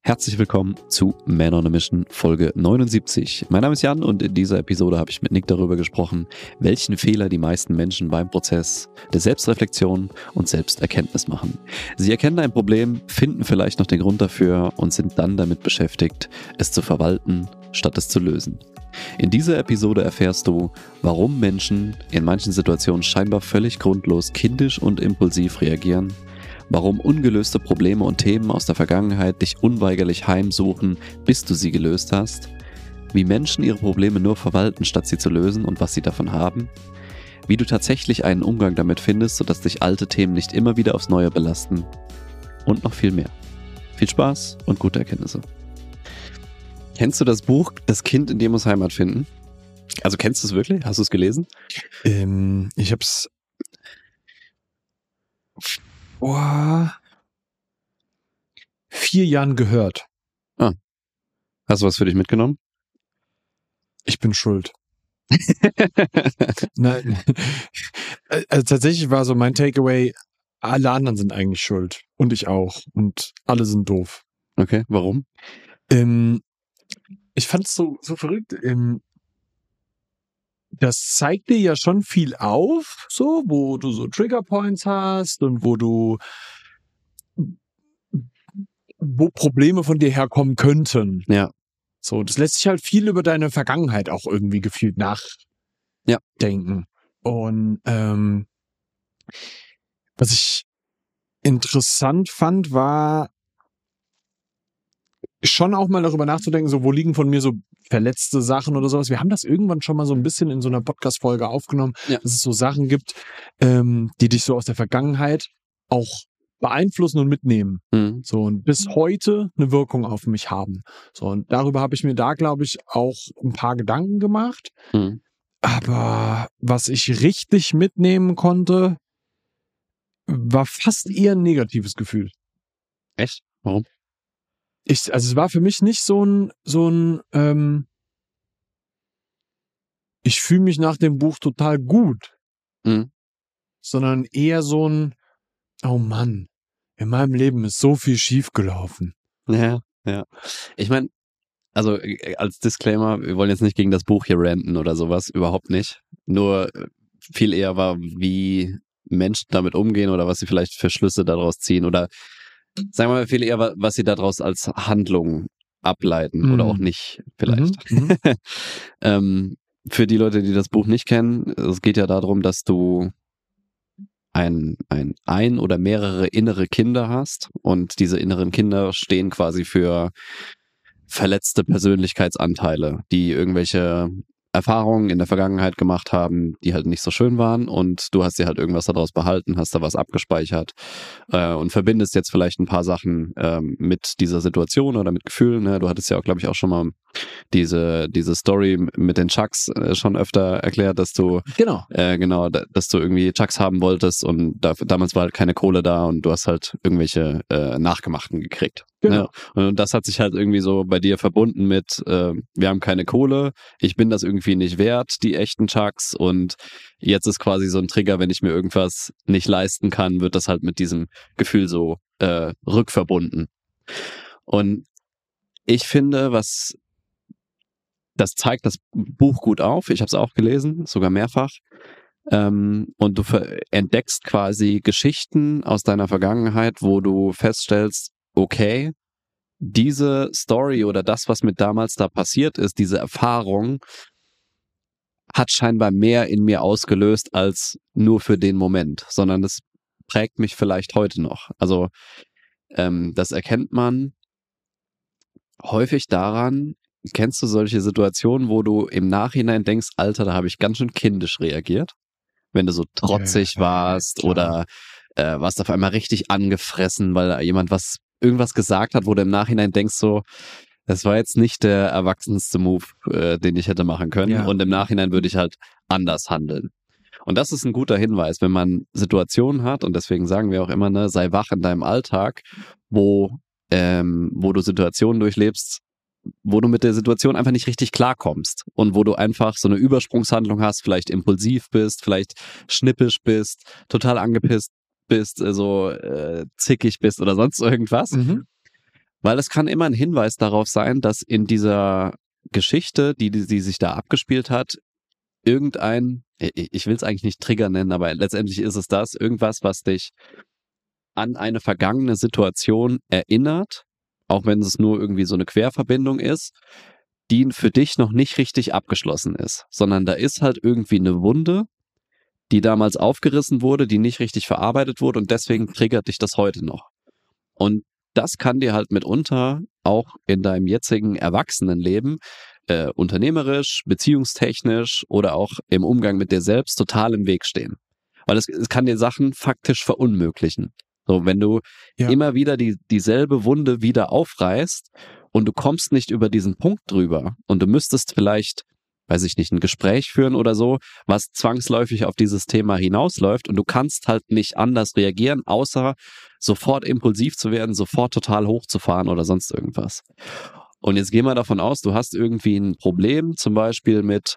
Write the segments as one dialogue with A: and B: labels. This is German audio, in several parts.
A: Herzlich willkommen zu Man on a Mission Folge 79. Mein Name ist Jan und in dieser Episode habe ich mit Nick darüber gesprochen, welchen Fehler die meisten Menschen beim Prozess der Selbstreflexion und Selbsterkenntnis machen. Sie erkennen ein Problem, finden vielleicht noch den Grund dafür und sind dann damit beschäftigt, es zu verwalten, statt es zu lösen. In dieser Episode erfährst du, warum Menschen in manchen Situationen scheinbar völlig grundlos kindisch und impulsiv reagieren, warum ungelöste Probleme und Themen aus der Vergangenheit dich unweigerlich heimsuchen, bis du sie gelöst hast, wie Menschen ihre Probleme nur verwalten, statt sie zu lösen und was sie davon haben, wie du tatsächlich einen Umgang damit findest, sodass dich alte Themen nicht immer wieder aufs Neue belasten und noch viel mehr. Viel Spaß und gute Erkenntnisse. Kennst du das Buch Das Kind in dir muss Heimat finden? Also kennst du es wirklich? Hast du es gelesen?
B: Ich hab's vor 4 Jahren gehört.
A: Ah. Hast du was für dich mitgenommen?
B: Ich bin schuld. Nein. Also tatsächlich war so mein Takeaway, alle anderen sind eigentlich schuld. Und ich auch. Und alle sind doof.
A: Okay, warum?
B: Ich fand's so verrückt. Das zeigt dir ja schon viel auf, so, wo du so Triggerpoints hast und wo Probleme von dir herkommen könnten.
A: Ja.
B: So, das lässt sich halt viel über deine Vergangenheit auch irgendwie gefühlt nachdenken. Und was ich interessant fand, war schon auch mal darüber nachzudenken, so wo liegen von mir so verletzte Sachen oder sowas. Wir haben das irgendwann schon mal so ein bisschen in so einer Podcast-Folge aufgenommen, dass es so Sachen gibt, die dich so aus der Vergangenheit auch beeinflussen und mitnehmen.
A: Mhm.
B: So, und bis heute eine Wirkung auf mich haben. So, und darüber habe ich mir da, glaube ich, auch ein paar Gedanken gemacht.
A: Mhm.
B: Aber was ich richtig mitnehmen konnte, war fast eher ein negatives Gefühl.
A: Echt? Warum?
B: Also es war für mich nicht so ein ich fühle mich nach dem Buch total gut, sondern eher so ein, oh Mann, in meinem Leben ist so viel schiefgelaufen.
A: Ja. Ich meine, also als Disclaimer, wir wollen jetzt nicht gegen das Buch hier ranten oder sowas, überhaupt nicht. Nur viel eher war, wie Menschen damit umgehen oder was sie vielleicht für Schlüsse daraus ziehen oder sagen wir mal viel eher, was sie daraus als Handlung ableiten oder auch nicht vielleicht. Für die Leute, die das Buch nicht kennen, es geht ja darum, dass du ein oder mehrere innere Kinder hast und diese inneren Kinder stehen quasi für verletzte Persönlichkeitsanteile, die irgendwelche Erfahrungen in der Vergangenheit gemacht haben, die halt nicht so schön waren und du hast dir halt irgendwas daraus behalten, hast da was abgespeichert und verbindest jetzt vielleicht ein paar Sachen mit dieser Situation oder mit Gefühlen. Ne? Du hattest ja auch, glaube ich, auch schon mal diese Story mit den Chucks schon öfter erklärt, dass du dass du irgendwie Chucks haben wolltest und damals war halt keine Kohle da und du hast halt irgendwelche Nachgemachten gekriegt.
B: Genau.
A: Ne? Und das hat sich halt irgendwie so bei dir verbunden mit wir haben keine Kohle, ich bin das irgendwie nicht wert, die echten Chucks, und jetzt ist quasi so ein Trigger, wenn ich mir irgendwas nicht leisten kann, wird das halt mit diesem Gefühl so rückverbunden. Und ich finde, das zeigt das Buch gut auf. Ich habe es auch gelesen, sogar mehrfach. Und du entdeckst quasi Geschichten aus deiner Vergangenheit, wo du feststellst, okay, diese Story oder das, was mit damals da passiert ist, diese Erfahrung, hat scheinbar mehr in mir ausgelöst als nur für den Moment, sondern das prägt mich vielleicht heute noch. Also das erkennt man häufig daran, kennst du solche Situationen, wo du im Nachhinein denkst, Alter, da habe ich ganz schön kindisch reagiert? Wenn du so trotzig warst oder warst auf einmal richtig angefressen, weil jemand irgendwas gesagt hat, wo du im Nachhinein denkst so, das war jetzt nicht der erwachsenste Move, den ich hätte machen können. Ja. Und im Nachhinein würde ich halt anders handeln. Und das ist ein guter Hinweis, wenn man Situationen hat, und deswegen sagen wir auch immer, ne, sei wach in deinem Alltag, wo du Situationen durchlebst, wo du mit der Situation einfach nicht richtig klarkommst und wo du einfach so eine Übersprungshandlung hast, vielleicht impulsiv bist, vielleicht schnippisch bist, total angepisst bist, so zickig bist oder sonst irgendwas. Weil es kann immer ein Hinweis darauf sein, dass in dieser Geschichte, die sich da abgespielt hat, irgendein, ich will es eigentlich nicht Trigger nennen, aber letztendlich ist es das, irgendwas, was dich an eine vergangene Situation erinnert, auch wenn es nur irgendwie so eine Querverbindung ist, die für dich noch nicht richtig abgeschlossen ist, sondern da ist halt irgendwie eine Wunde, die damals aufgerissen wurde, die nicht richtig verarbeitet wurde und deswegen triggert dich das heute noch. Und das kann dir halt mitunter auch in deinem jetzigen Erwachsenenleben, unternehmerisch, beziehungstechnisch oder auch im Umgang mit dir selbst total im Weg stehen. Weil es kann dir Sachen faktisch verunmöglichen. So, wenn du immer wieder dieselbe Wunde wieder aufreißt und du kommst nicht über diesen Punkt drüber und du müsstest vielleicht, weiß ich nicht, ein Gespräch führen oder so, was zwangsläufig auf dieses Thema hinausläuft und du kannst halt nicht anders reagieren, außer sofort impulsiv zu werden, sofort total hochzufahren oder sonst irgendwas. Und jetzt gehen wir davon aus, du hast irgendwie ein Problem, zum Beispiel mit,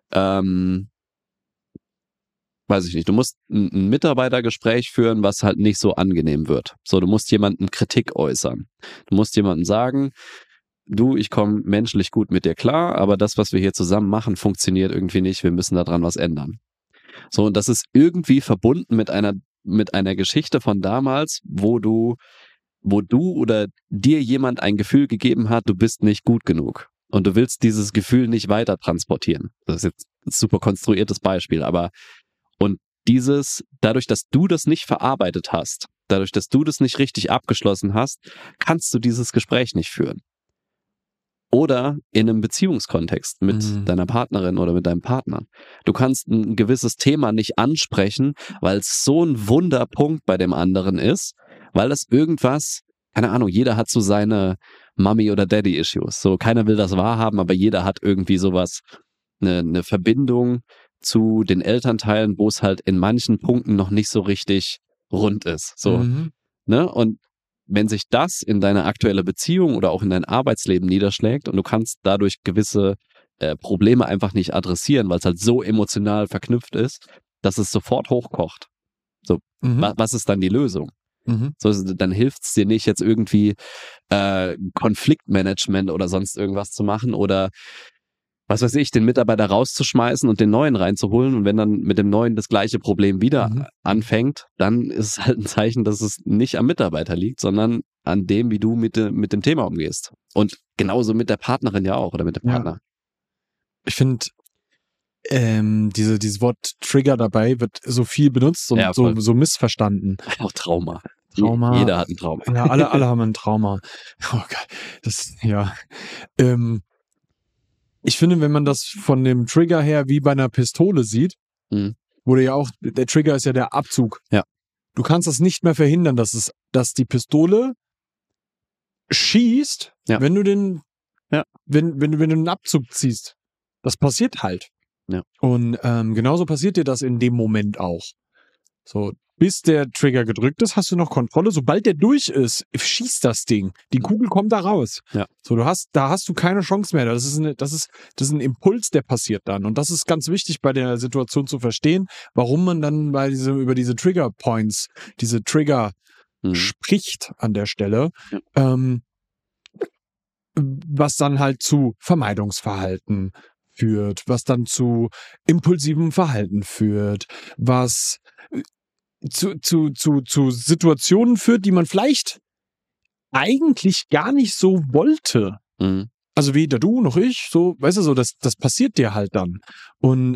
A: weiß ich nicht, du musst ein Mitarbeitergespräch führen, was halt nicht so angenehm wird. So, du musst jemandem Kritik äußern. Du musst jemandem sagen, du, ich komme menschlich gut mit dir klar, aber das, was wir hier zusammen machen, funktioniert irgendwie nicht, wir müssen daran was ändern. So, und das ist irgendwie verbunden mit einer Geschichte von damals, wo du oder dir jemand ein Gefühl gegeben hat, du bist nicht gut genug. Und du willst dieses Gefühl nicht weiter transportieren. Das ist jetzt ein super konstruiertes Beispiel, aber und dadurch, dass du das nicht verarbeitet hast, dadurch, dass du das nicht richtig abgeschlossen hast, kannst du dieses Gespräch nicht führen. Oder in einem Beziehungskontext mit deiner Partnerin oder mit deinem Partner. Du kannst ein gewisses Thema nicht ansprechen, weil es so ein Wunderpunkt bei dem anderen ist, weil das irgendwas, keine Ahnung, jeder hat so seine Mommy- oder Daddy-Issues. So, keiner will das wahrhaben, aber jeder hat irgendwie sowas, eine Verbindung zu den Elternteilen, wo es halt in manchen Punkten noch nicht so richtig rund ist. So, ne? Und wenn sich das in deine aktuelle Beziehung oder auch in dein Arbeitsleben niederschlägt und du kannst dadurch gewisse Probleme einfach nicht adressieren, weil es halt so emotional verknüpft ist, dass es sofort hochkocht. So, was ist dann die Lösung? So, dann hilft es dir nicht, jetzt irgendwie Konfliktmanagement oder sonst irgendwas zu machen oder was weiß ich, den Mitarbeiter rauszuschmeißen und den neuen reinzuholen. Und wenn dann mit dem neuen das gleiche Problem wieder anfängt, dann ist es halt ein Zeichen, dass es nicht am Mitarbeiter liegt, sondern an dem, wie du mit dem Thema umgehst. Und genauso mit der Partnerin ja auch oder mit dem Partner.
B: Ich finde, dieses Wort Trigger dabei wird so viel benutzt und so missverstanden.
A: Auch Trauma.
B: Jeder
A: hat ein Trauma.
B: Ja, alle haben ein Trauma. Oh Gott, ich finde, wenn man das von dem Trigger her wie bei einer Pistole sieht, wurde ja auch, der Trigger ist ja der Abzug.
A: Ja.
B: Du kannst das nicht mehr verhindern, dass die Pistole schießt, wenn du wenn du den Abzug ziehst. Das passiert halt.
A: Ja.
B: Und genauso passiert dir das in dem Moment auch. So, bis der Trigger gedrückt ist, hast du noch Kontrolle. Sobald der durch ist, schießt das Ding. Die Kugel kommt da raus.
A: Ja.
B: So, da hast du keine Chance mehr. Das ist ein Impuls, der passiert dann. Und das ist ganz wichtig bei der Situation zu verstehen, warum man dann über diese Trigger Points, diese Trigger spricht an der Stelle. Ja. Was dann halt zu Vermeidungsverhalten führt, was dann zu impulsivem Verhalten führt, was zu Situationen führt, die man vielleicht eigentlich gar nicht so wollte. Also weder du noch ich, so, weißt du, so, das passiert dir halt dann. Und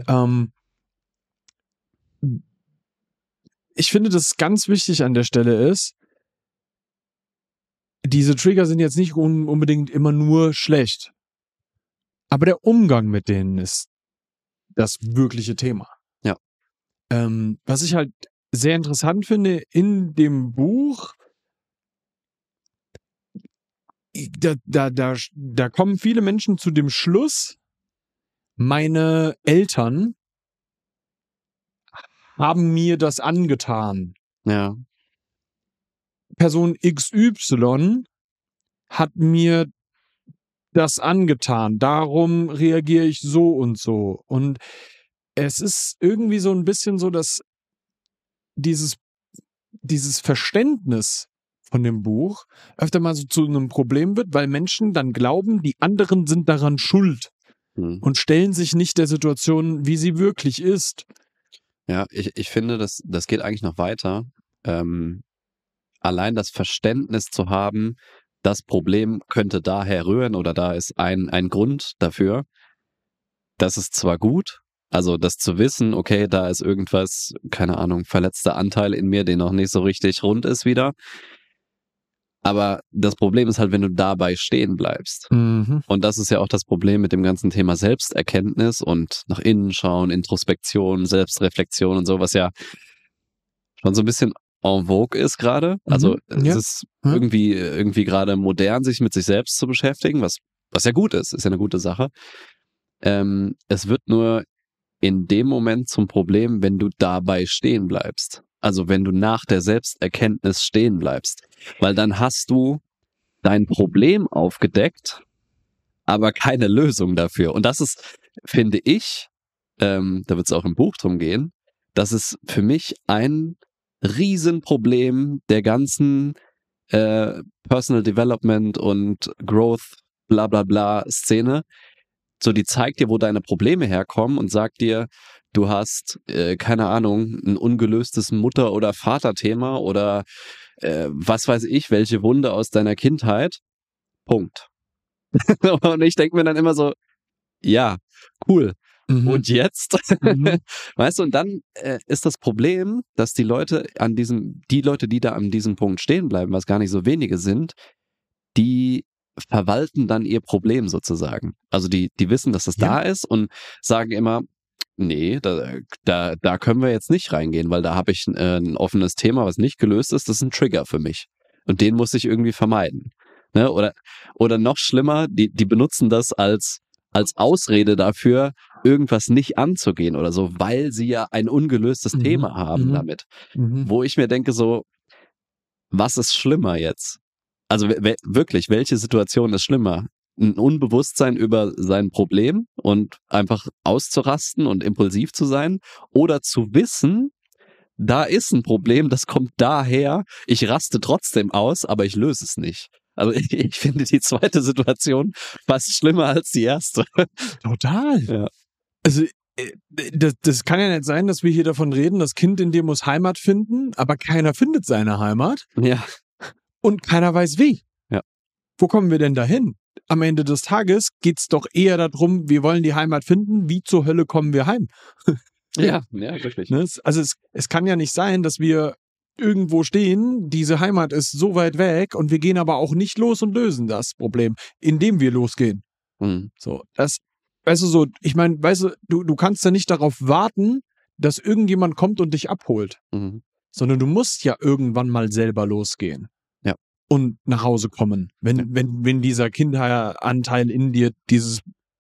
B: ich finde, das ganz wichtig an der Stelle ist, diese Trigger sind jetzt nicht unbedingt immer nur schlecht. Aber der Umgang mit denen ist das wirkliche Thema.
A: Ja.
B: Was ich halt sehr interessant finde in dem Buch, da kommen viele Menschen zu dem Schluss, meine Eltern haben mir das angetan.
A: Ja.
B: Person XY hat mir das angetan. Darum reagiere ich so und so. Und es ist irgendwie so ein bisschen so, dass dieses Verständnis von dem Buch öfter mal so zu einem Problem wird, weil Menschen dann glauben, die anderen sind daran schuld und stellen sich nicht der Situation, wie sie wirklich ist.
A: Ja, ich finde, das geht eigentlich noch weiter. Allein das Verständnis zu haben, das Problem könnte daher rühren oder da ist ein Grund dafür, das ist zwar gut, also das zu wissen, okay, da ist irgendwas, keine Ahnung, verletzter Anteil in mir, der noch nicht so richtig rund ist wieder. Aber das Problem ist halt, wenn du dabei stehen bleibst.
B: Mhm.
A: Und das ist ja auch das Problem mit dem ganzen Thema Selbsterkenntnis und nach innen schauen, Introspektion, Selbstreflexion und so, was ja schon so ein bisschen en vogue ist gerade. Also es ist irgendwie gerade modern, sich mit sich selbst zu beschäftigen, was ja gut ist ja eine gute Sache. Es wird nur in dem Moment zum Problem, wenn du dabei stehen bleibst. Also wenn du nach der Selbsterkenntnis stehen bleibst. Weil dann hast du dein Problem aufgedeckt, aber keine Lösung dafür. Und das ist, finde ich, da wird es auch im Buch drum gehen, das ist für mich ein Riesenproblem der ganzen Personal Development und Growth bla bla bla Szene. So, die zeigt dir, wo deine Probleme herkommen und sagt dir, du hast, keine Ahnung, ein ungelöstes Mutter- oder Vaterthema oder was weiß ich, welche Wunde aus deiner Kindheit. Punkt. Und ich denke mir dann immer so, ja, cool. Und jetzt? Weißt du, und dann ist das Problem, dass die Leute, die da an diesem Punkt stehen bleiben, was gar nicht so wenige sind, die verwalten dann ihr Problem sozusagen. Also die wissen, dass das da ist und sagen immer, nee, da können wir jetzt nicht reingehen, weil da habe ich ein offenes Thema, was nicht gelöst ist, das ist ein Trigger für mich. Und den muss ich irgendwie vermeiden. Ne? Oder noch schlimmer, die benutzen das als Ausrede dafür, irgendwas nicht anzugehen oder so, weil sie ja ein ungelöstes Thema haben damit. Wo ich mir denke so, was ist schlimmer jetzt? Also wirklich, welche Situation ist schlimmer? Ein Unbewusstsein über sein Problem und einfach auszurasten und impulsiv zu sein oder zu wissen, da ist ein Problem, das kommt daher, ich raste trotzdem aus, aber ich löse es nicht. Also ich finde die zweite Situation fast schlimmer als die erste.
B: Total.
A: Ja.
B: Also das kann ja nicht sein, dass wir hier davon reden, das Kind in dir muss Heimat finden, aber keiner findet seine Heimat.
A: Ja.
B: Und keiner weiß wie.
A: Ja.
B: Wo kommen wir denn dahin? Am Ende des Tages geht's doch eher darum, wir wollen die Heimat finden, wie zur Hölle kommen wir heim?
A: Ja, wirklich.
B: Also es kann ja nicht sein, dass wir irgendwo stehen, diese Heimat ist so weit weg und wir gehen aber auch nicht los und lösen das Problem, indem wir losgehen. So, weißt du, so, ich meine, weißt du kannst ja nicht darauf warten, dass irgendjemand kommt und dich abholt, sondern du musst ja irgendwann mal selber losgehen.
A: Ja.
B: Und nach Hause kommen, wenn dieser Kinderanteil in dir dieses...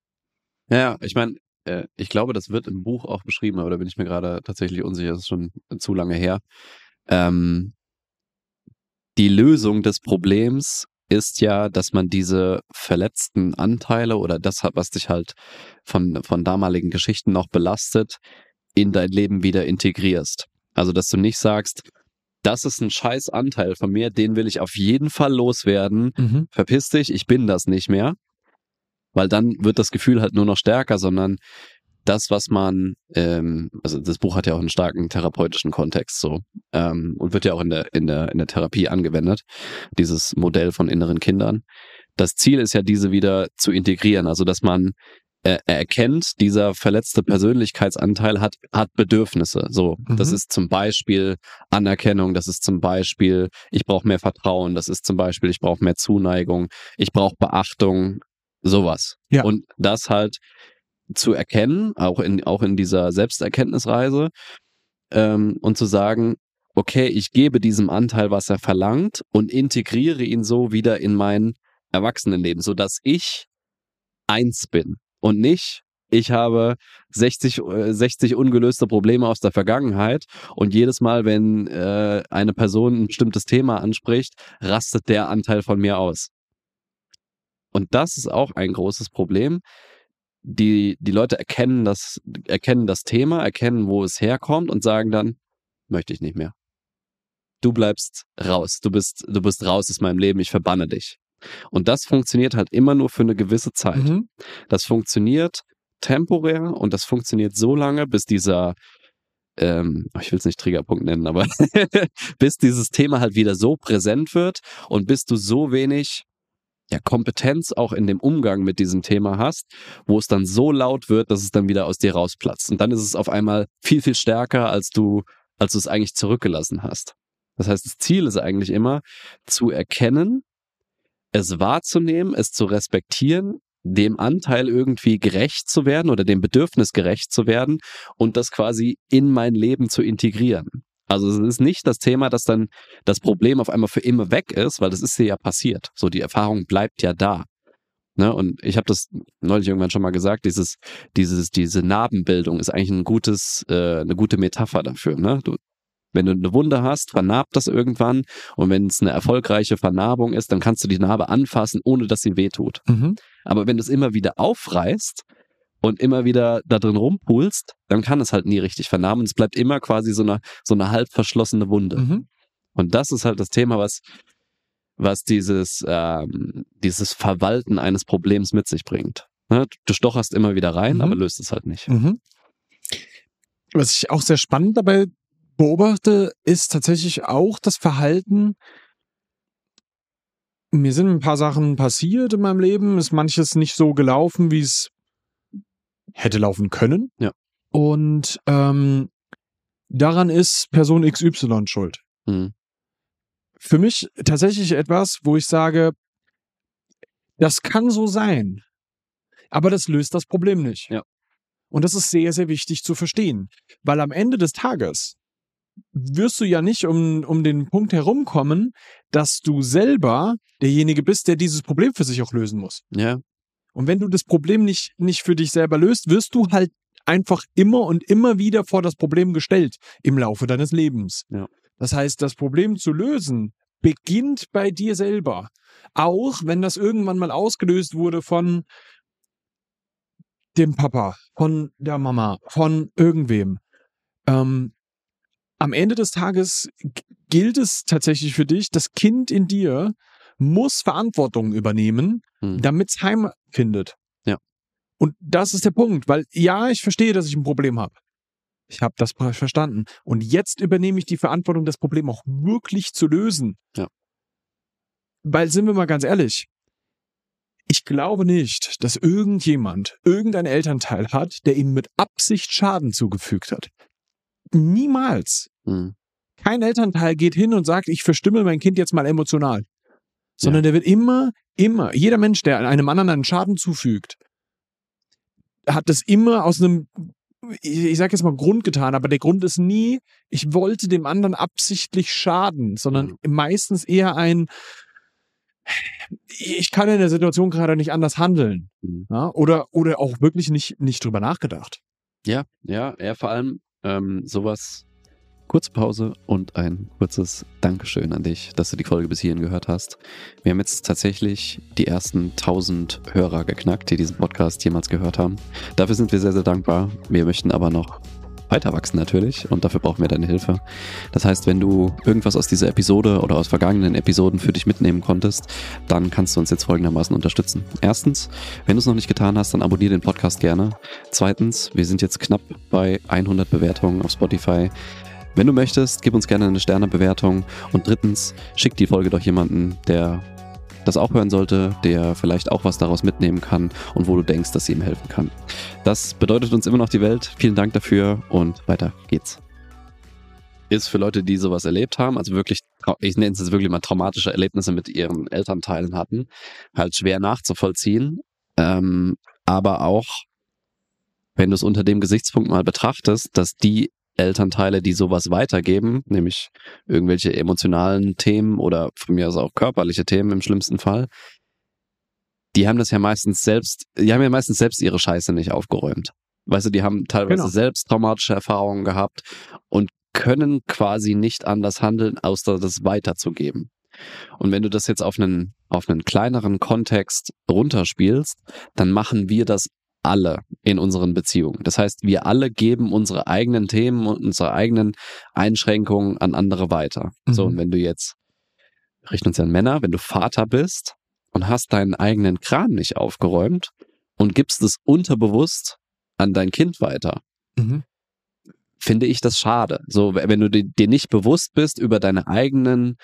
A: Ja, ich meine, ich glaube, das wird im Buch auch beschrieben, aber da bin ich mir gerade tatsächlich unsicher, das ist schon zu lange her. Die Lösung des Problems ist ja, dass man diese verletzten Anteile oder das hat, was dich halt von damaligen Geschichten noch belastet, in dein Leben wieder integrierst. Also, dass du nicht sagst, das ist ein scheiß Anteil von mir, den will ich auf jeden Fall loswerden. Verpiss dich, ich bin das nicht mehr. Weil dann wird das Gefühl halt nur noch stärker, sondern das, was man, also das Buch hat ja auch einen starken therapeutischen Kontext so und wird ja auch in der Therapie angewendet, dieses Modell von inneren Kindern. Das Ziel ist ja, diese wieder zu integrieren, also dass man erkennt, dieser verletzte Persönlichkeitsanteil hat Bedürfnisse. So, das ist zum Beispiel Anerkennung, das ist zum Beispiel, ich brauche mehr Vertrauen, das ist zum Beispiel, ich brauche mehr Zuneigung, ich brauche Beachtung, sowas.
B: Ja.
A: Und das halt zu erkennen, auch in dieser Selbsterkenntnisreise, und zu sagen, okay, ich gebe diesem Anteil, was er verlangt und integriere ihn so wieder in mein Erwachsenenleben, sodass ich eins bin und nicht, ich habe 60 ungelöste Probleme aus der Vergangenheit und jedes Mal, wenn eine Person ein bestimmtes Thema anspricht, rastet der Anteil von mir aus. Und das ist auch ein großes Problem. Die Leute erkennen das Thema, erkennen, wo es herkommt und sagen dann, möchte ich nicht mehr. du bleibst raus. Du bist raus aus meinem Leben, ich verbanne dich. Und das funktioniert halt immer nur für eine gewisse Zeit.
B: Mhm.
A: Das funktioniert temporär und das funktioniert so lange, bis dieser, ich will es nicht Triggerpunkt nennen, aber bis dieses Thema halt wieder so präsent wird und bis du so wenig Kompetenz auch in dem Umgang mit diesem Thema hast, wo es dann so laut wird, dass es dann wieder aus dir rausplatzt. Und dann ist es auf einmal viel, viel stärker, als du es eigentlich zurückgelassen hast. Das heißt, das Ziel ist eigentlich immer, zu erkennen, es wahrzunehmen, es zu respektieren, dem Anteil irgendwie gerecht zu werden oder dem Bedürfnis gerecht zu werden und das quasi in mein Leben zu integrieren. Also es ist nicht das Thema, dass dann das Problem auf einmal für immer weg ist, weil das ist ja passiert. So, die Erfahrung bleibt ja da. Ne? Und ich habe das neulich irgendwann schon mal gesagt, diese Narbenbildung ist eigentlich eine gute Metapher dafür. Ne? Wenn du eine Wunde hast, vernarbt das irgendwann und wenn es eine erfolgreiche Vernarbung ist, dann kannst du die Narbe anfassen, ohne dass sie wehtut.
B: Mhm.
A: Aber wenn du es immer wieder aufreißt und immer wieder da drin rumpulst, dann kann es halt nie richtig vernarben. Es bleibt immer quasi so eine halb verschlossene Wunde.
B: Mhm.
A: Und das ist halt das Thema, was dieses Verwalten eines Problems mit sich bringt. Ne? Du stocherst immer wieder rein, aber löst es halt nicht.
B: Mhm. Was ich auch sehr spannend dabei beobachte, ist tatsächlich auch das Verhalten. Mir sind ein paar Sachen passiert in meinem Leben, ist manches nicht so gelaufen, wie es hätte laufen können.
A: Ja.
B: Und daran ist Person XY schuld.
A: Mhm.
B: Für mich tatsächlich etwas, wo ich sage, das kann so sein, aber das löst das Problem nicht.
A: Ja.
B: Und das ist sehr, sehr wichtig zu verstehen, weil am Ende des Tages wirst du ja nicht um den Punkt herumkommen, dass du selber derjenige bist, der dieses Problem für sich auch lösen muss.
A: Ja.
B: Und wenn du das Problem nicht für dich selber löst, wirst du halt einfach immer und immer wieder vor das Problem gestellt im Laufe deines Lebens.
A: Ja.
B: Das heißt, das Problem zu lösen beginnt bei dir selber. Auch wenn das irgendwann mal ausgelöst wurde von dem Papa, von der Mama, von irgendwem. Am Ende des Tages gilt es tatsächlich für dich, das Kind in dir muss Verantwortung übernehmen, damit es Heim findet.
A: Ja.
B: Und das ist der Punkt, weil ja, ich verstehe, dass ich ein Problem habe. Ich habe das verstanden. Und jetzt übernehme ich die Verantwortung, das Problem auch wirklich zu lösen.
A: Ja.
B: Weil, sind wir mal ganz ehrlich, ich glaube nicht, dass irgendein Elternteil hat, der ihm mit Absicht Schaden zugefügt hat. Niemals. Kein Elternteil geht hin und sagt, ich verstümmel mein Kind jetzt mal emotional. Sondern der wird immer, jeder Mensch, der einem anderen einen Schaden zufügt, hat das immer aus einem, ich sag jetzt mal Grund getan, aber der Grund ist nie, ich wollte dem anderen absichtlich schaden, sondern meistens eher ich kann in der Situation gerade nicht anders handeln. Ja? Oder auch wirklich nicht drüber nachgedacht.
A: Ja, vor allem sowas. Kurze Pause und ein kurzes Dankeschön an dich, dass du die Folge bis hierhin gehört hast. Wir haben jetzt tatsächlich die ersten 1000 Hörer geknackt, die diesen Podcast jemals gehört haben. Dafür sind wir sehr, sehr dankbar. Wir möchten aber noch weiter wachsen natürlich und dafür brauchen wir deine Hilfe. Das heißt, wenn du irgendwas aus dieser Episode oder aus vergangenen Episoden für dich mitnehmen konntest, dann kannst du uns jetzt folgendermaßen unterstützen. Erstens, wenn du es noch nicht getan hast, dann abonniere den Podcast gerne. Zweitens, wir sind jetzt knapp bei 100 Bewertungen auf Spotify. Wenn du möchtest, gib uns gerne eine Sternebewertung. Und drittens, schick die Folge doch jemanden, der das auch hören sollte, der vielleicht auch was daraus mitnehmen kann und wo du denkst, dass sie ihm helfen kann. Das bedeutet uns immer noch die Welt. Vielen Dank dafür und weiter geht's. Ist für Leute, die sowas erlebt haben, also wirklich, ich nenne es jetzt wirklich mal traumatische Erlebnisse mit ihren Elternteilen hatten, halt schwer nachzuvollziehen. Aber auch, wenn du es unter dem Gesichtspunkt mal betrachtest, dass die Elternteile, die sowas weitergeben, nämlich irgendwelche emotionalen Themen oder von mir aus auch körperliche Themen im schlimmsten Fall, die haben ja meistens selbst ihre Scheiße nicht aufgeräumt. Weißt du, die haben teilweise selbst traumatische Erfahrungen gehabt und können quasi nicht anders handeln, außer das weiterzugeben. Und wenn du das jetzt auf einen kleineren Kontext runterspielst, dann machen wir das alle in unseren Beziehungen. Das heißt, wir alle geben unsere eigenen Themen und unsere eigenen Einschränkungen an andere weiter. So, und wenn du jetzt, wir richten uns ja an Männer, wenn du Vater bist und hast deinen eigenen Kram nicht aufgeräumt und gibst es unterbewusst an dein Kind weiter, finde ich das schade. So, wenn du dir nicht bewusst bist über deine eigenen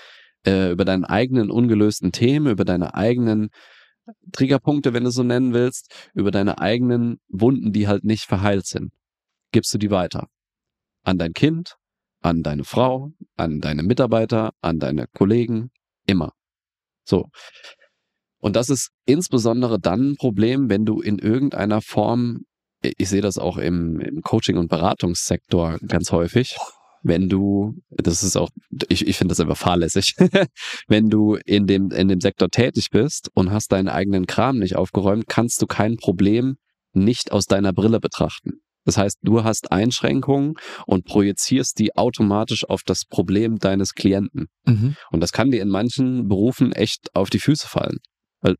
A: ungelösten Themen, über deine eigenen Triggerpunkte, wenn du so nennen willst, über deine eigenen Wunden, die halt nicht verheilt sind, gibst du die weiter. An dein Kind, an deine Frau, an deine Mitarbeiter, an deine Kollegen, immer. So. Und das ist insbesondere dann ein Problem, wenn du in irgendeiner Form, ich sehe das auch im Coaching- und Beratungssektor ganz häufig, wenn du, das ist auch, ich finde das einfach fahrlässig, wenn du in dem Sektor tätig bist und hast deinen eigenen Kram nicht aufgeräumt, kannst du kein Problem nicht aus deiner Brille betrachten. Das heißt, du hast Einschränkungen und projizierst die automatisch auf das Problem deines Klienten. Und das kann dir in manchen Berufen echt auf die Füße fallen. Weil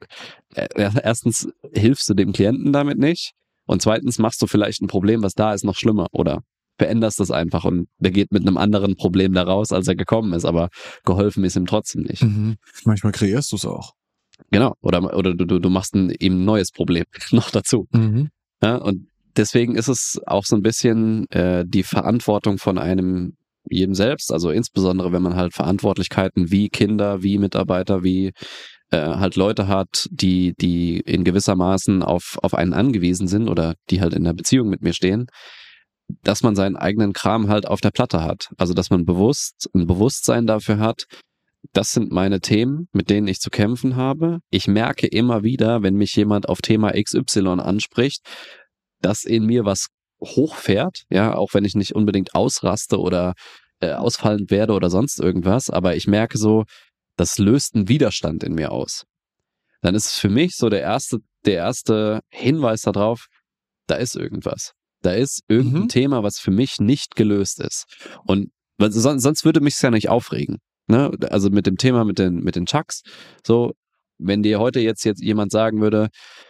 A: erstens hilfst du dem Klienten damit nicht und zweitens machst du vielleicht ein Problem, was da ist, noch schlimmer oder veränderst das einfach und der geht mit einem anderen Problem da raus, als er gekommen ist, aber geholfen ist ihm trotzdem nicht.
B: Manchmal kreierst du es auch.
A: Genau, oder du machst ihm ein neues Problem noch dazu. Ja, und deswegen ist es auch so ein bisschen die Verantwortung von einem jedem selbst, also insbesondere wenn man halt Verantwortlichkeiten wie Kinder, wie Mitarbeiter, wie halt Leute hat, die in gewissermaßen auf einen angewiesen sind oder die halt in einer Beziehung mit mir stehen, dass man seinen eigenen Kram halt auf der Platte hat. Also dass man ein Bewusstsein dafür hat, das sind meine Themen, mit denen ich zu kämpfen habe. Ich merke immer wieder, wenn mich jemand auf Thema XY anspricht, dass in mir was hochfährt, ja, auch wenn ich nicht unbedingt ausraste oder ausfallend werde oder sonst irgendwas, aber ich merke so, das löst einen Widerstand in mir aus. Dann ist es für mich so der erste Hinweis darauf, da ist irgendwas. Da ist irgendein Thema, was für mich nicht gelöst ist. Und sonst würde mich es ja nicht aufregen. Ne? Also mit dem Thema mit den Chucks, so, wenn dir heute jetzt jemand sagen würde,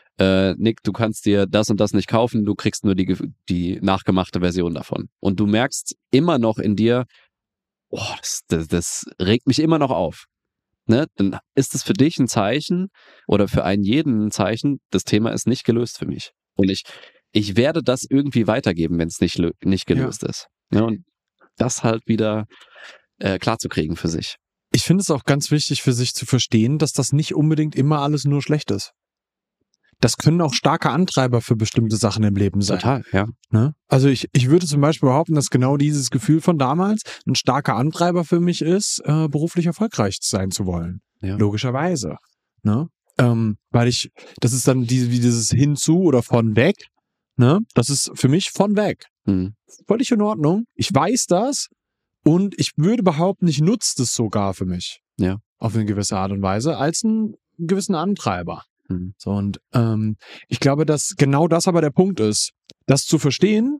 A: Nick, du kannst dir das und das nicht kaufen, du kriegst nur die nachgemachte Version davon. Und du merkst immer noch in dir, oh, das regt mich immer noch auf. Ne? Dann ist es für dich ein Zeichen oder für einen jeden ein Zeichen, das Thema ist nicht gelöst für mich. Und ich werde das irgendwie weitergeben, wenn es nicht gelöst ist. Ne? Und das halt wieder klarzukriegen für sich.
B: Ich finde es auch ganz wichtig für sich zu verstehen, dass das nicht unbedingt immer alles nur schlecht ist. Das können auch starke Antreiber für bestimmte Sachen im Leben sein.
A: Total, ja.
B: Ne? Also ich würde zum Beispiel behaupten, dass genau dieses Gefühl von damals ein starker Antreiber für mich ist, beruflich erfolgreich sein zu wollen.
A: Ja.
B: Logischerweise. Ne? Weil das ist dann wie dieses Hinzu oder von weg. Ne? Das ist für mich von weg. Völlig in Ordnung. Ich weiß das und ich würde behaupten, ich nutze das sogar für mich.
A: Ja.
B: Auf eine gewisse Art und Weise als einen gewissen Antreiber. So, und ich glaube, dass genau das aber der Punkt ist, das zu verstehen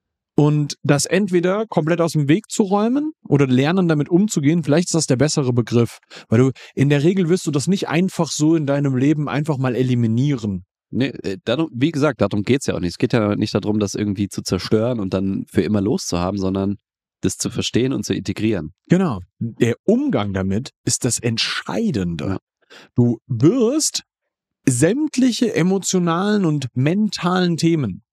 B: und das entweder komplett aus dem Weg zu räumen oder lernen, damit umzugehen. Vielleicht ist das der bessere Begriff, weil du in der Regel wirst du das nicht einfach so in deinem Leben einfach mal eliminieren.
A: Nee, wie gesagt, darum geht's ja auch nicht. Es geht ja nicht darum, das irgendwie zu zerstören und dann für immer loszuhaben, sondern das zu verstehen und zu integrieren.
B: Genau. Der Umgang damit ist das Entscheidende. Ja. Du wirst sämtliche emotionalen und mentalen Themen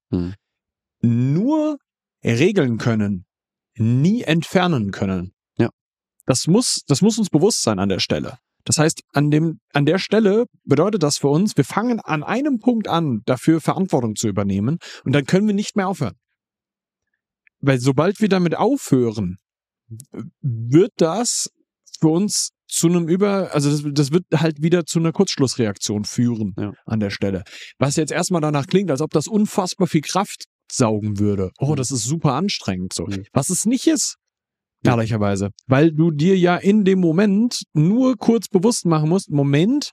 B: nur regeln können, nie entfernen können.
A: Ja.
B: Das muss uns bewusst sein an der Stelle. Das heißt, an der Stelle bedeutet das für uns, wir fangen an einem Punkt an, dafür Verantwortung zu übernehmen und dann können wir nicht mehr aufhören. Weil sobald wir damit aufhören, wird das für uns zu einem das wird halt wieder zu einer Kurzschlussreaktion führen an der Stelle. Was jetzt erstmal danach klingt, als ob das unfassbar viel Kraft saugen würde. Oh, das ist super anstrengend so. Was es nicht ist, ehrlicherweise. Weil du dir ja in dem Moment nur kurz bewusst machen musst, Moment,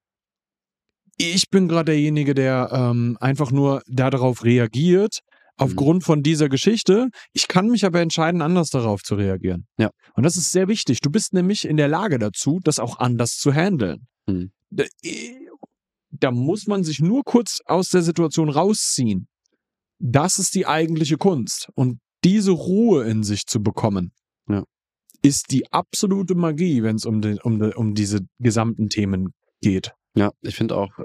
B: ich bin gerade derjenige, der einfach nur darauf reagiert, aufgrund von dieser Geschichte. Ich kann mich aber entscheiden, anders darauf zu reagieren.
A: Ja.
B: Und das ist sehr wichtig. Du bist nämlich in der Lage dazu, das auch anders zu handeln. da muss man sich nur kurz aus der Situation rausziehen. Das ist die eigentliche Kunst. Und diese Ruhe in sich zu bekommen, ist die absolute Magie, wenn es um diese gesamten Themen geht.
A: Ja, ich finde auch,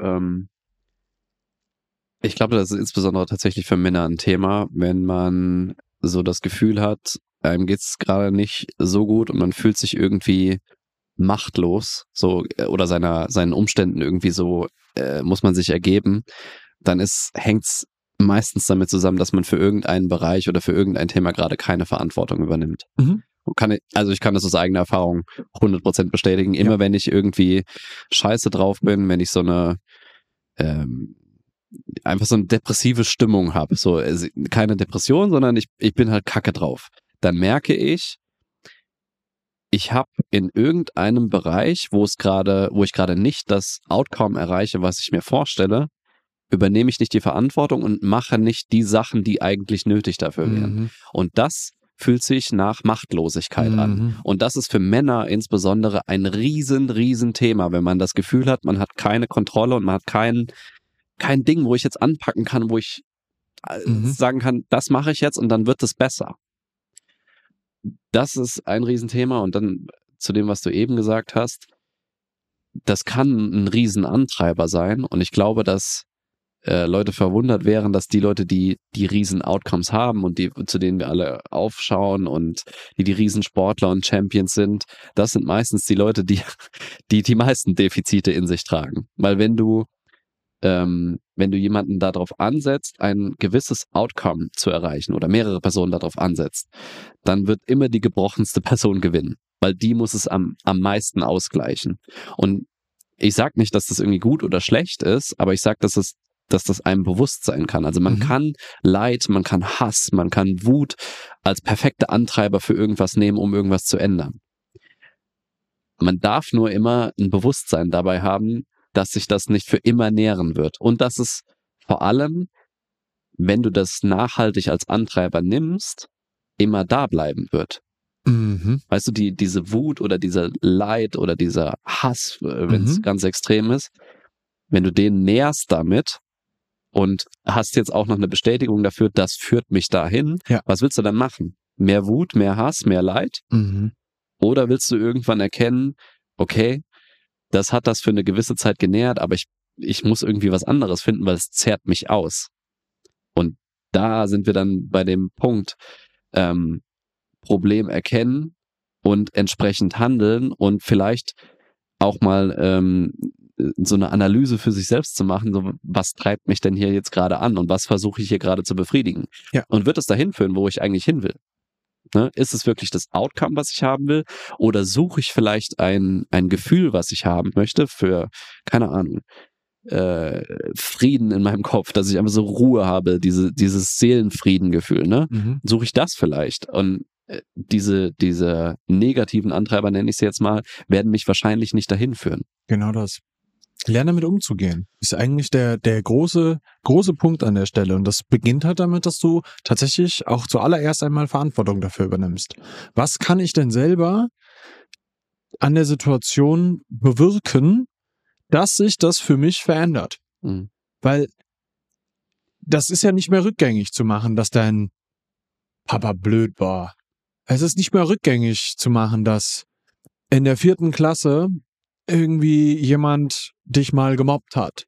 A: ich glaube, das ist insbesondere tatsächlich für Männer ein Thema, wenn man so das Gefühl hat, einem geht's gerade nicht so gut und man fühlt sich irgendwie machtlos, so, oder seinen Umständen irgendwie so, muss man sich ergeben, dann hängt's meistens damit zusammen, dass man für irgendeinen Bereich oder für irgendein Thema gerade keine Verantwortung übernimmt.
B: Mhm.
A: Ich kann das aus eigener Erfahrung 100% bestätigen. Immer wenn ich irgendwie scheiße drauf bin, wenn ich so eine einfach so eine depressive Stimmung habe, so keine Depression, sondern ich bin halt kacke drauf, dann merke ich habe in irgendeinem Bereich, wo ich gerade nicht das Outcome erreiche, was ich mir vorstelle, übernehme ich nicht die Verantwortung und mache nicht die Sachen, die eigentlich nötig dafür wären. Und das fühlt sich nach Machtlosigkeit an. Und das ist für Männer insbesondere ein riesen Thema, wenn man das Gefühl hat, man hat keine Kontrolle und man hat kein Ding, wo ich jetzt anpacken kann, wo ich sagen kann, das mache ich jetzt und dann wird es besser. Das ist ein Riesenthema. Und dann zu dem, was du eben gesagt hast, das kann ein Riesenantreiber sein. Und ich glaube, dass Leute verwundert wären, dass die Leute, die riesen Outcomes haben und zu denen wir alle aufschauen und die Riesensportler und Champions sind, das sind meistens die Leute, die meisten Defizite in sich tragen. Weil wenn du jemanden darauf ansetzt, ein gewisses Outcome zu erreichen oder mehrere Personen darauf ansetzt, dann wird immer die gebrochenste Person gewinnen, weil die muss es am meisten ausgleichen. Und ich sage nicht, dass das irgendwie gut oder schlecht ist, aber ich sage, dass das einem bewusst sein kann. Also man kann Leid, man kann Hass, man kann Wut als perfekte Antreiber für irgendwas nehmen, um irgendwas zu ändern. Man darf nur immer ein Bewusstsein dabei haben, dass sich das nicht für immer nähren wird. Und dass es vor allem, wenn du das nachhaltig als Antreiber nimmst, immer da bleiben wird. Weißt du, diese Wut oder dieser Leid oder dieser Hass, wenn es ganz extrem ist, wenn du den nährst damit und hast jetzt auch noch eine Bestätigung dafür, das führt mich dahin, was willst du dann machen? Mehr Wut, mehr Hass, mehr Leid? Oder willst du irgendwann erkennen, okay, das hat das für eine gewisse Zeit genährt, aber ich muss irgendwie was anderes finden, weil es zehrt mich aus. Und da sind wir dann bei dem Punkt, Problem erkennen und entsprechend handeln und vielleicht auch mal so eine Analyse für sich selbst zu machen, so was treibt mich denn hier jetzt gerade an und was versuche ich hier gerade zu befriedigen? Ja. Und wird es dahin führen, wo ich eigentlich hin will? Ne? Ist es wirklich das Outcome, was ich haben will? Oder suche ich vielleicht ein Gefühl, was ich haben möchte für, keine Ahnung, Frieden in meinem Kopf, dass ich einfach so Ruhe habe, dieses Seelenfriedengefühl, ne? Suche ich das vielleicht? Und diese negativen Antreiber, nenne ich es jetzt mal, werden mich wahrscheinlich nicht dahin führen.
B: Genau das. Lernen damit umzugehen, ist eigentlich der große Punkt an der Stelle. Und das beginnt halt damit, dass du tatsächlich auch zuallererst einmal Verantwortung dafür übernimmst. Was kann ich denn selber an der Situation bewirken, dass sich das für mich verändert? Weil das ist ja nicht mehr rückgängig zu machen, dass dein Papa blöd war. Es ist nicht mehr rückgängig zu machen, dass in der 4. Klasse irgendwie jemand dich mal gemobbt hat.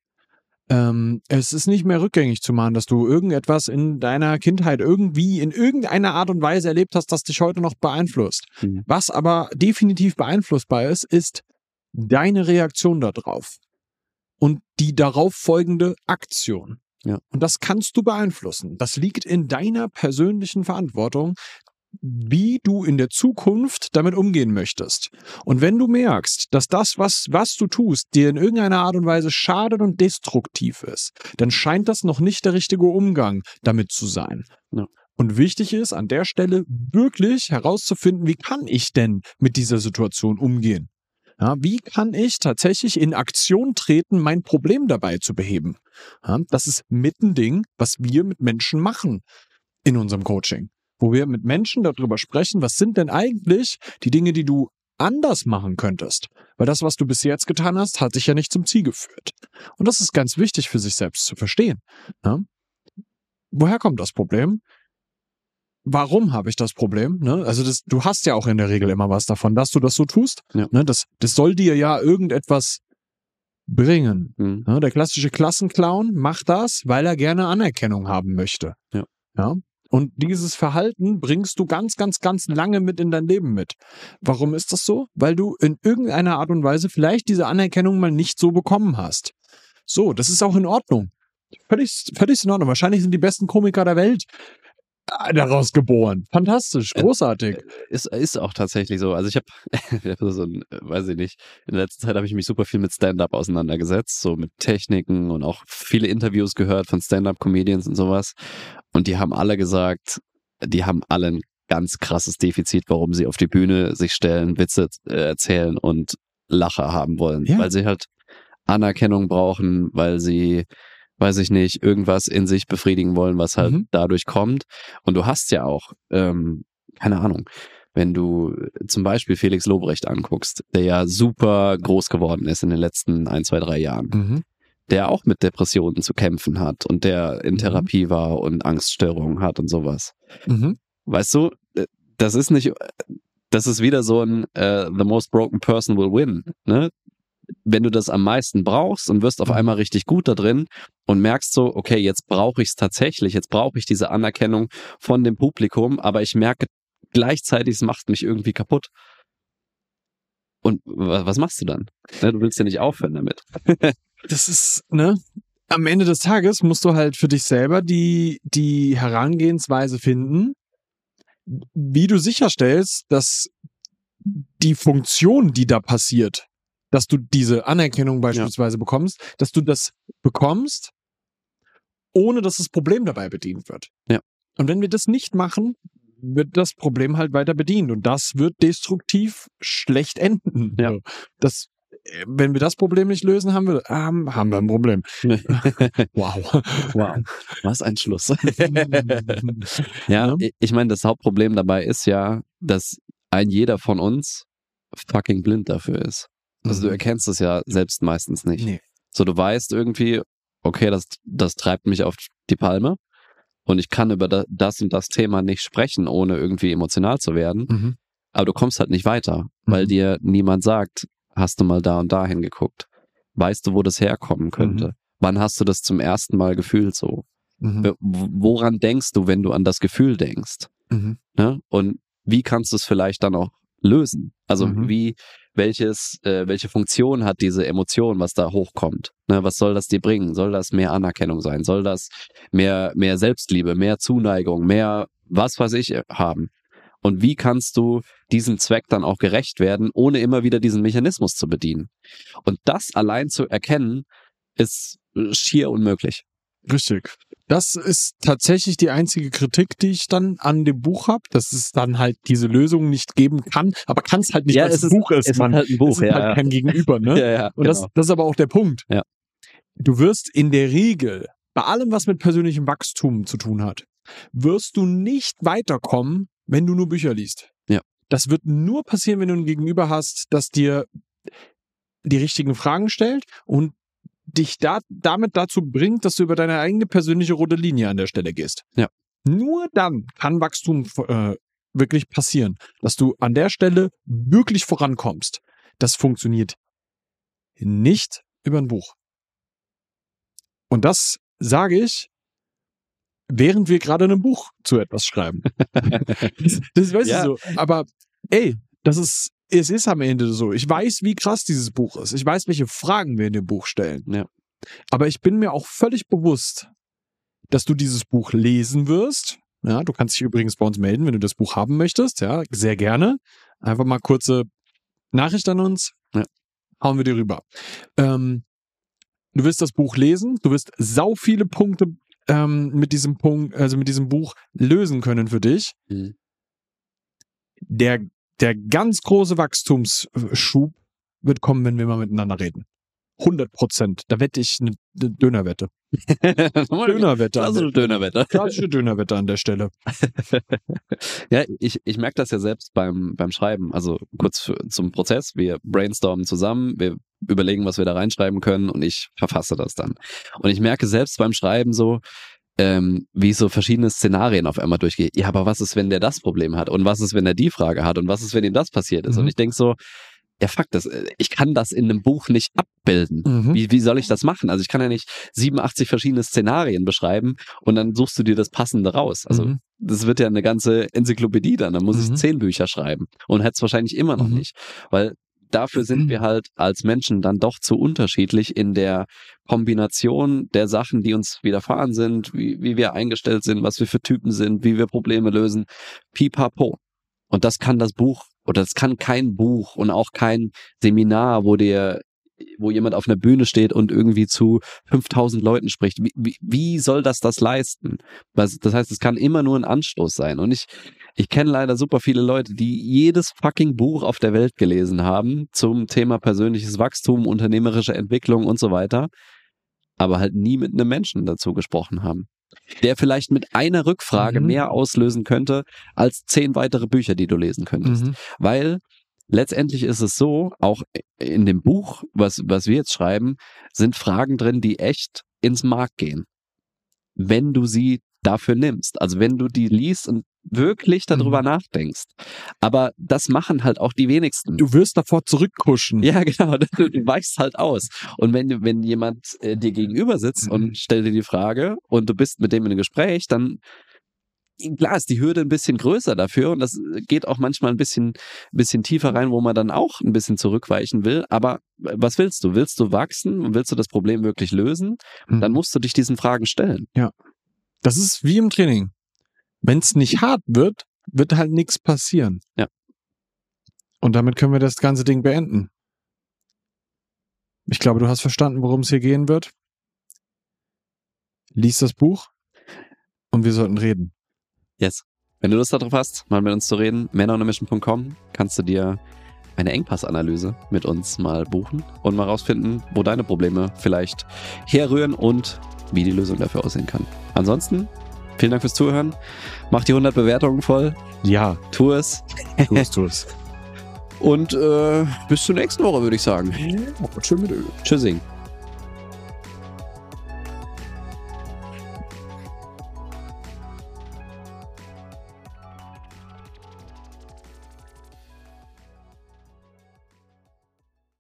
B: Es ist nicht mehr rückgängig zu machen, dass du irgendetwas in deiner Kindheit irgendwie in irgendeiner Art und Weise erlebt hast, das dich heute noch beeinflusst. Was aber definitiv beeinflussbar ist deine Reaktion darauf und die darauf folgende Aktion. Ja. Und das kannst du beeinflussen. Das liegt in deiner persönlichen Verantwortung, wie du in der Zukunft damit umgehen möchtest. Und wenn du merkst, dass das, was du tust, dir in irgendeiner Art und Weise schadet und destruktiv ist, dann scheint das noch nicht der richtige Umgang damit zu sein. Ja. Und wichtig ist an der Stelle wirklich herauszufinden, wie kann ich denn mit dieser Situation umgehen? Ja, wie kann ich tatsächlich in Aktion treten, mein Problem dabei zu beheben? Ja, das ist mit ein Ding, was wir mit Menschen machen in unserem Coaching. Wo wir mit Menschen darüber sprechen, was sind denn eigentlich die Dinge, die du anders machen könntest. Weil das, was du bis jetzt getan hast, hat dich ja nicht zum Ziel geführt. Und das ist ganz wichtig für sich selbst zu verstehen. Ne? Woher kommt das Problem? Warum habe ich das Problem? Ne? Also du hast ja auch in der Regel immer was davon, dass du das so tust.
A: Ja.
B: Ne? Das soll dir ja irgendetwas bringen.
A: Mhm.
B: Ne? Der klassische Klassenclown macht das, weil er gerne Anerkennung haben möchte.
A: Ja.
B: Ja? Und dieses Verhalten bringst du ganz, ganz, ganz lange mit in dein Leben mit. Warum ist das so? Weil du in irgendeiner Art und Weise vielleicht diese Anerkennung mal nicht so bekommen hast. So, das ist auch in Ordnung. Völlig in Ordnung. Wahrscheinlich sind die besten Komiker der Welt daraus geboren. Fantastisch, großartig.
A: Ist auch tatsächlich so. Also ich habe so ein, weiß ich nicht, in der letzten Zeit habe ich mich super viel mit Stand-Up auseinandergesetzt, so mit Techniken und auch viele Interviews gehört von Stand-Up-Comedians und sowas. Und die haben alle gesagt, die haben alle ein ganz krasses Defizit, warum sie auf die Bühne sich stellen, Witze erzählen und Lacher haben wollen.
B: Ja.
A: Weil sie halt Anerkennung brauchen, weil sie, weiß ich nicht, irgendwas in sich befriedigen wollen, was halt dadurch kommt. Und du hast ja auch, keine Ahnung, wenn du zum Beispiel Felix Lobrecht anguckst, der ja super groß geworden ist in den letzten 1, 2, 3 Jahren, der auch mit Depressionen zu kämpfen hat und der in Therapie war und Angststörungen hat und sowas. Weißt du, das ist wieder so ein the most broken person will win, ne? Wenn du das am meisten brauchst und wirst auf einmal richtig gut da drin und merkst so, okay, jetzt brauche ich es tatsächlich, jetzt brauche ich diese Anerkennung von dem Publikum, aber ich merke gleichzeitig, es macht mich irgendwie kaputt. Und was machst du dann? Du willst ja nicht aufhören damit.
B: Das ist, ne? Am Ende des Tages musst du halt für dich selber die Herangehensweise finden, wie du sicherstellst, dass die Funktion, die da passiert, dass du diese Anerkennung beispielsweise bekommst, dass du das bekommst, ohne dass das Problem dabei bedient wird.
A: Ja.
B: Und wenn wir das nicht machen, wird das Problem halt weiter bedient und das wird destruktiv schlecht enden.
A: Ja.
B: Wenn wir das Problem nicht lösen, haben wir ein Problem.
A: Wow. Was ein Schluss. Ja, ich meine, das Hauptproblem dabei ist ja, dass jeder von uns fucking blind dafür ist. Also du erkennst es ja selbst meistens nicht.
B: Nee.
A: So, du weißt irgendwie, okay, das treibt mich auf die Palme und ich kann über das und das Thema nicht sprechen, ohne irgendwie emotional zu werden. Aber du kommst halt nicht weiter, weil dir niemand sagt, hast du mal da und da hingeguckt? Weißt du, wo das herkommen könnte? Wann hast du das zum ersten Mal gefühlt so? Woran denkst du, wenn du an das Gefühl denkst? Ne? Und wie kannst du es vielleicht dann auch lösen? Also welche Funktion hat diese Emotion, was da hochkommt? Ne, was soll das dir bringen? Soll das mehr Anerkennung sein? Soll das mehr Selbstliebe, mehr Zuneigung, mehr was weiß ich haben? Und wie kannst du diesem Zweck dann auch gerecht werden, ohne immer wieder diesen Mechanismus zu bedienen? Und das allein zu erkennen, ist schier unmöglich.
B: Richtig. Das ist tatsächlich die einzige Kritik, die ich dann an dem Buch habe, dass es dann halt diese Lösung nicht geben kann, aber kann es halt nicht, weil es ein Buch ist.
A: Es ist halt ein Buch,
B: es ist halt kein Gegenüber, ne?
A: Ja,
B: und das ist aber auch der Punkt.
A: Ja.
B: Du wirst in der Regel, bei allem, was mit persönlichem Wachstum zu tun hat, wirst du nicht weiterkommen, wenn du nur Bücher liest.
A: Ja.
B: Das wird nur passieren, wenn du ein Gegenüber hast, das dir die richtigen Fragen stellt und dich damit dazu bringt, dass du über deine eigene persönliche rote Linie an der Stelle gehst.
A: Ja.
B: Nur dann kann Wachstum wirklich passieren, dass du an der Stelle wirklich vorankommst. Das funktioniert nicht über ein Buch. Und das sage ich, während wir gerade ein Buch zu etwas schreiben. das weißt du so. Aber ey, es ist am Ende so. Ich weiß, wie krass dieses Buch ist. Ich weiß, welche Fragen wir in dem Buch stellen.
A: Ja.
B: Aber ich bin mir auch völlig bewusst, dass du dieses Buch lesen wirst. Ja, du kannst dich übrigens bei uns melden, wenn du das Buch haben möchtest. Ja, sehr gerne. Einfach mal kurze Nachricht an uns.
A: Ja.
B: Hauen wir dir rüber. Du wirst das Buch lesen. Du wirst sau viele Punkte mit diesem Buch lösen können für dich. Der ganz große Wachstumsschub wird kommen, wenn wir mal miteinander reden. 100%. Da wette ich eine Dönerwette. Dönerwette.
A: Also Dönerwette.
B: Klassische Dönerwette an der Stelle.
A: Ja, ich merke das ja selbst beim Schreiben. Also kurz zum Prozess. Wir brainstormen zusammen, wir überlegen, was wir da reinschreiben können und ich verfasse das dann. Und ich merke selbst beim Schreiben so, wie ich so verschiedene Szenarien auf einmal durchgehe. Ja, aber was ist, wenn der das Problem hat? Und was ist, wenn er die Frage hat? Und was ist, wenn ihm das passiert ist? Und ich denke so, ja, fuck, ich kann das in einem Buch nicht abbilden. Wie soll ich das machen? Also ich kann ja nicht 87 verschiedene Szenarien beschreiben und dann suchst du dir das Passende raus. Also das wird ja eine ganze Enzyklopädie dann muss ich 10 Bücher schreiben und hätte es wahrscheinlich immer noch nicht. Weil dafür sind wir halt als Menschen dann doch zu unterschiedlich in der Kombination der Sachen, die uns widerfahren sind, wie wir eingestellt sind, was wir für Typen sind, wie wir Probleme lösen. Pipapo. Und das kann das Buch oder das kann kein Buch und auch kein Seminar, wo jemand auf einer Bühne steht und irgendwie zu 5000 Leuten spricht. Wie soll das leisten? Das heißt, es kann immer nur ein Anstoß sein. Und ich kenne leider super viele Leute, die jedes fucking Buch auf der Welt gelesen haben zum Thema persönliches Wachstum, unternehmerische Entwicklung und so weiter, aber halt nie mit einem Menschen dazu gesprochen haben, der vielleicht mit einer Rückfrage mehr auslösen könnte als 10 weitere Bücher, die du lesen könntest. Weil letztendlich ist es so, auch in dem Buch, was wir jetzt schreiben, sind Fragen drin, die echt ins Mark gehen. Wenn du sie dafür nimmst. Also wenn du die liest und wirklich darüber nachdenkst. Aber das machen halt auch die wenigsten.
B: Du wirst davor zurückkuschen.
A: Ja, genau. Du weichst halt aus. Und wenn jemand dir gegenüber sitzt und stellt dir die Frage und du bist mit dem in einem Gespräch, dann klar ist die Hürde ein bisschen größer dafür und das geht auch manchmal ein bisschen tiefer rein, wo man dann auch ein bisschen zurückweichen will. Aber was willst du? Willst du wachsen? Willst du das Problem wirklich lösen? Dann musst du dich diesen Fragen stellen.
B: Ja. Das ist wie im Training. Wenn es nicht hart wird, wird halt nichts passieren.
A: Ja.
B: Und damit können wir das ganze Ding beenden. Ich glaube, du hast verstanden, worum es hier gehen wird. Lies das Buch und wir sollten reden.
A: Yes. Wenn du Lust darauf hast, mal mit uns zu reden, männeronemission.com, kannst du dir eine Engpassanalyse mit uns mal buchen und mal rausfinden, wo deine Probleme vielleicht herrühren und wie die Lösung dafür aussehen kann. Ansonsten, vielen Dank fürs Zuhören. Mach die 100 Bewertungen voll.
B: Ja.
A: Tu es.
B: Tu es.
A: Und bis zur nächsten Woche, würde ich sagen.
B: Schön mit Öl.
A: Tschüssing.